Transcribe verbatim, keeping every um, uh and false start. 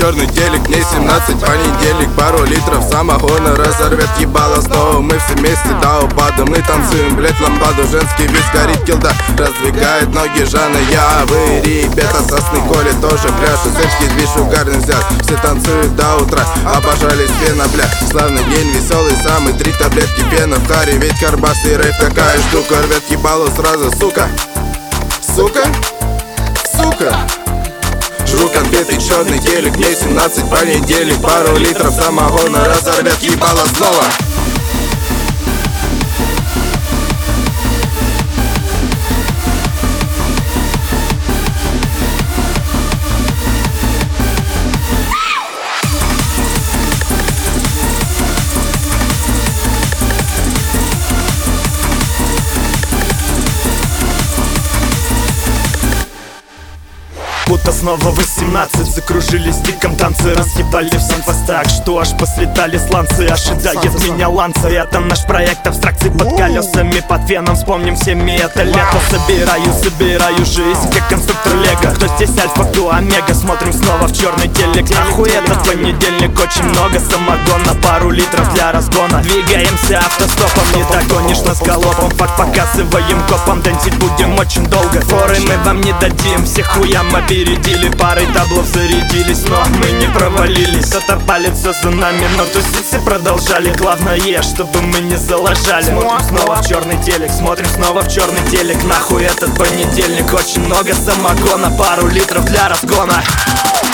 черный телек, мне семнадцать, понедельник, пару литров самогона разорвет ебало снова. Мы все вместе до упада, мы танцуем, блять, ламбаду. Женский бис горит, килда раздвигает ноги Жанна. Я, вы, ребята, сосны Коли тоже пляшут. Сельский движ, угарный взят, все танцуют до утра. Обожались пена, бля, славный день, веселый самый. Три таблетки пена в харе, ведь карбас и рейв такая штука. Рвет ебало сразу, сука, сука, сука. Жру конфеты, черный телек, мне семнадцать, понедельник, пару литров самогона разорвет ебало снова. Будто снова восемнадцать, закружились в диком танце. Разъебали всем так, что аж послетали сланцы. Ожидает меня ланца, это наш проект абстракции. Под колесами, под феном, вспомним всеми это лето. Собираю, собираю жизнь, как конструктор лего. Кто здесь альфа, кто омега, смотрим снова в черный телек. Нахуй этот понедельник, очень много самогона. Пару литров для разгона, двигаемся автостопом. Не догонишь нас галопом, факт показываем копом. Дэнсить будем очень долго, форы мы вам не дадим. Всех хуям опередили, парой таблов зарядились, но мы не провалились. Оторвали все за нами, но тусицы продолжали. Главное, чтобы мы не залажали. Смотрим снова в черный телек, смотрим снова в черный телек. Нахуй этот понедельник, очень много самогона, пару литров для разгона.